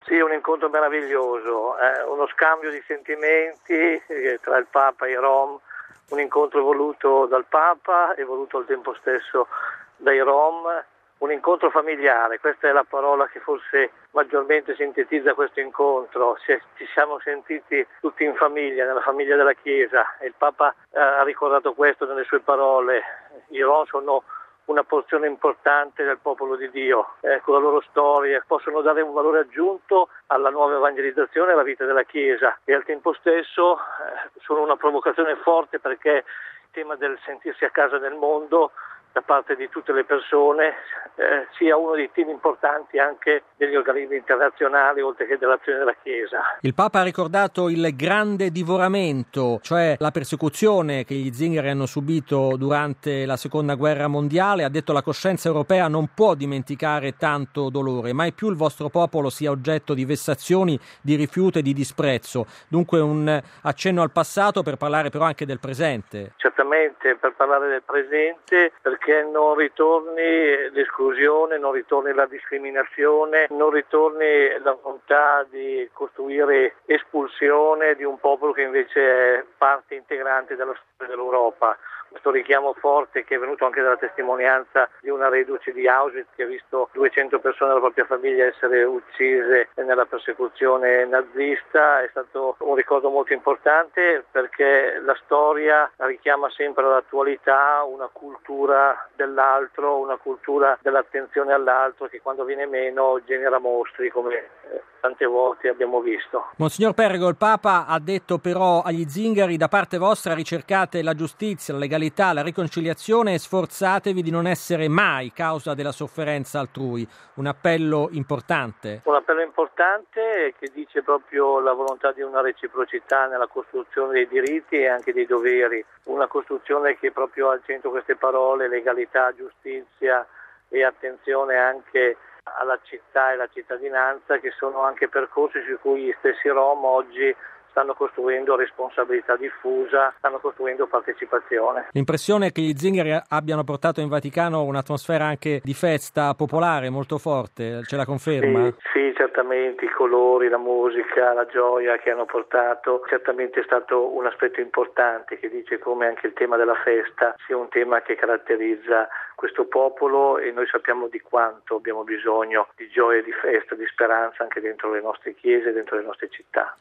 Sì, un incontro meraviglioso, uno scambio di sentimenti tra il Papa e i Rom, un incontro voluto dal Papa e voluto al tempo stesso dai Rom, un incontro familiare, questa è la parola che forse maggiormente sintetizza questo incontro. Ci siamo sentiti tutti in famiglia, nella famiglia della Chiesa, e il Papa ha ricordato questo nelle sue parole. I Rom sono una porzione importante del popolo di Dio, con la loro storia possono dare un valore aggiunto alla nuova evangelizzazione e alla vita della Chiesa, e al tempo stesso sono una provocazione forte, perché il tema del sentirsi a casa nel mondo da parte di tutte le persone sia uno dei temi importanti anche degli organismi internazionali, oltre che dell'azione della Chiesa. Il Papa ha ricordato il grande divoramento, cioè la persecuzione che gli zingari hanno subito durante la Seconda Guerra Mondiale. Ha detto: la coscienza europea non può dimenticare tanto dolore, mai più il vostro popolo sia oggetto di vessazioni, di rifiuto e di disprezzo. Dunque un accenno al passato per parlare però anche del presente. Certamente, per parlare del presente, perché non ritorni l'esclusione, non ritorni la discriminazione, non ritorni la volontà di costruire espulsione di un popolo che invece è parte integrante della storia dell'Europa. Questo richiamo forte, che è venuto anche dalla testimonianza di una reduce di Auschwitz, che ha visto 200 persone della propria famiglia essere uccise nella persecuzione nazista, è stato un ricordo molto importante, perché la storia richiama sempre all'attualità una cultura dell'altro, una cultura dell'attenzione all'altro, che quando viene meno genera mostri, come tante volte abbiamo visto. Monsignor Perego, il Papa ha detto però agli zingari: da parte vostra ricercate la giustizia, la legalità, la riconciliazione e sforzatevi di non essere mai causa della sofferenza altrui. Un appello importante. Un appello importante che dice proprio la volontà di una reciprocità nella costruzione dei diritti e anche dei doveri. Una costruzione che proprio ha al centro queste parole: legalità, giustizia e attenzione anche alla città e alla cittadinanza, che sono anche percorsi su cui gli stessi Rom oggi stanno costruendo responsabilità diffusa, stanno costruendo partecipazione. L'impressione è che gli zingari abbiano portato in Vaticano un'atmosfera anche di festa popolare molto forte, ce la conferma? Sì, certamente, i colori, la musica, la gioia che hanno portato, certamente è stato un aspetto importante, che dice come anche il tema della festa sia un tema che caratterizza questo popolo, e noi sappiamo di quanto abbiamo bisogno di gioia, di festa, di speranza anche dentro le nostre chiese, dentro le nostre città.